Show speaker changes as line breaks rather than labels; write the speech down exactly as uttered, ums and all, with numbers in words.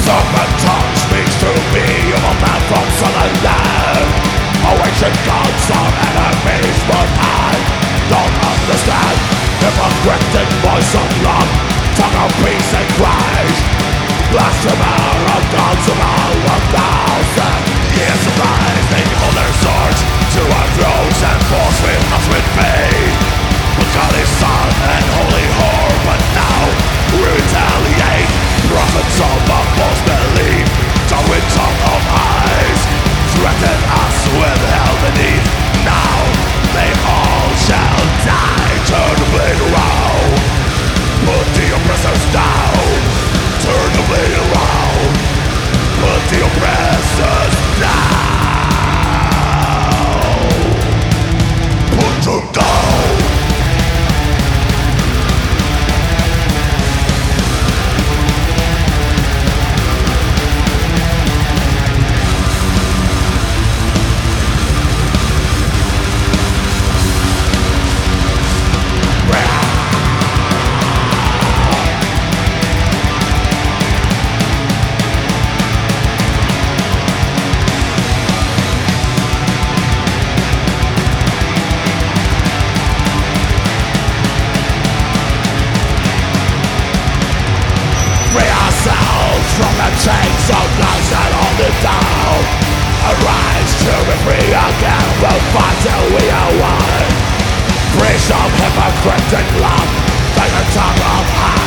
serpent tongue speaks to me of a man from southern land. Oh, ancient gods are enemies, but I don't understand. Hypocritic voice of love, tongue of peace and Christ, blasphemer of gods of all one thousand years of lies. They hold their swords to our throats and force with us with pain. But God is Son and holy whore, but now we retaliate. Prophets of a false belief, tongue with tongue of eyes, threaten us with hell beneath. Now they all shall die. Turn the blade around, put the oppressors down. Turn the blade around, put the oppressors down. Put them down. From the chains of lies that hold it down, arise to be free again. We'll fight till we are one. Free some hypocritic love, like the tongue of